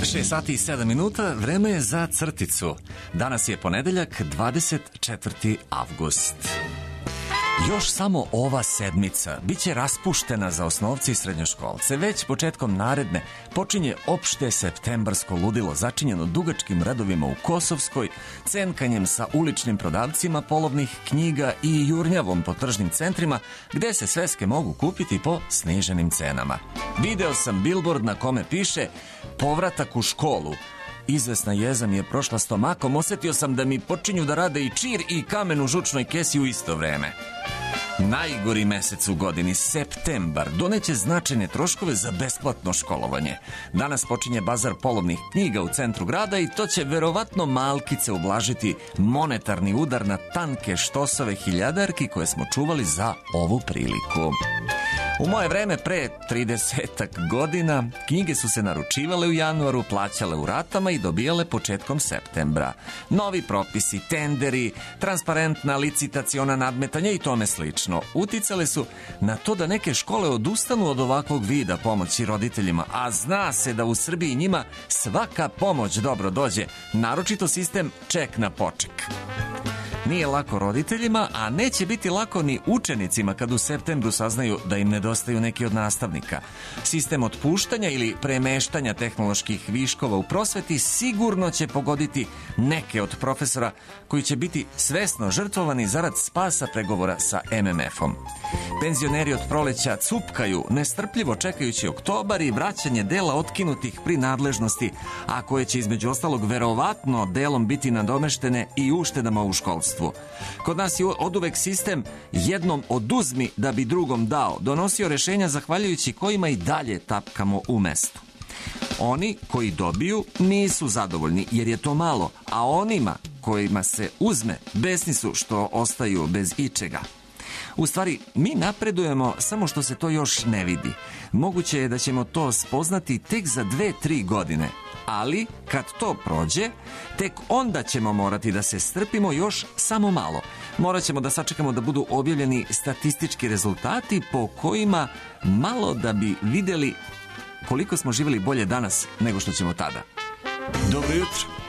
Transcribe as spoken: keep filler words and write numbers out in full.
šest sati i sedam minuta, vreme je za crticu. Danas je ponedeljak, dvadeset četvrti avgust. Još samo ova sedmica biće raspuštena za osnovce i srednjoškolce. Već početkom naredne počinje opšte septembarsko ludilo začinjeno dugačkim redovima u Kosovskoj, cenkanjem sa uličnim prodavcima polovnih knjiga i jurnjavom po tržnim centrima gde se sveske mogu kupiti po sniženim cenama. Video sam bilbord na kome piše povratak u školu. Izvesna jeza mi je prošla stomakom, osetio sam da mi počinju da rade i čir i kamen u žučnoj kesi u isto vreme. Najgori mesec u godini, septembar, doneće značajne troškove za besplatno školovanje. Danas počinje bazar polovnih knjiga u centru grada i to će verovatno malkice ublažiti monetarni udar na tanke štosove hiljadarki koje smo čuvali za ovu priliku. U moje vreme, pre tridesetak godina, knjige su se naručivale u januaru, plaćale u ratama i dobijale početkom septembra. Novi propisi, tenderi, transparentna licitaciona nadmetanja i tome slično uticale su na to da neke škole odustanu od ovakvog vida pomoći roditeljima, a zna se da u Srbiji njima svaka pomoć dobro dođe, naročito sistem ček na poček. Nije lako roditeljima, a neće biti lako ni učenicima kad u septembru saznaju da im nedostaju neki od nastavnika. Sistem otpuštanja ili premeštanja tehnoloških viškova u prosveti sigurno će pogoditi neke od profesora koji će biti svesno žrtvovani zarad spasa pregovora sa em em efom. Penzioneri od proleća cupkaju, nestrpljivo čekajući oktobar i vraćanje dela otkinutih prinadležnosti, a koje će između ostalog verovatno delom biti nadomeštene i uštedama u školstvu. Kod nas je oduvek sistem jednom oduzmi da bi drugom dao donosio rešenja zahvaljujući kojima i dalje tapkamo u mestu. Oni koji dobiju nisu zadovoljni jer je to malo, a onima kojima se uzme besni su što ostaju bez ičega. U stvari, mi napredujemo samo što se to još ne vidi. Moguće je da ćemo to spoznati tek za dve, tri godine. Ali, kad to prođe, tek onda ćemo morati da se strpimo još samo malo. Morat ćemo da sačekamo da budu objavljeni statistički rezultati po kojima malo da bi videli koliko smo živjeli bolje danas nego što ćemo tada. Dobro jutro.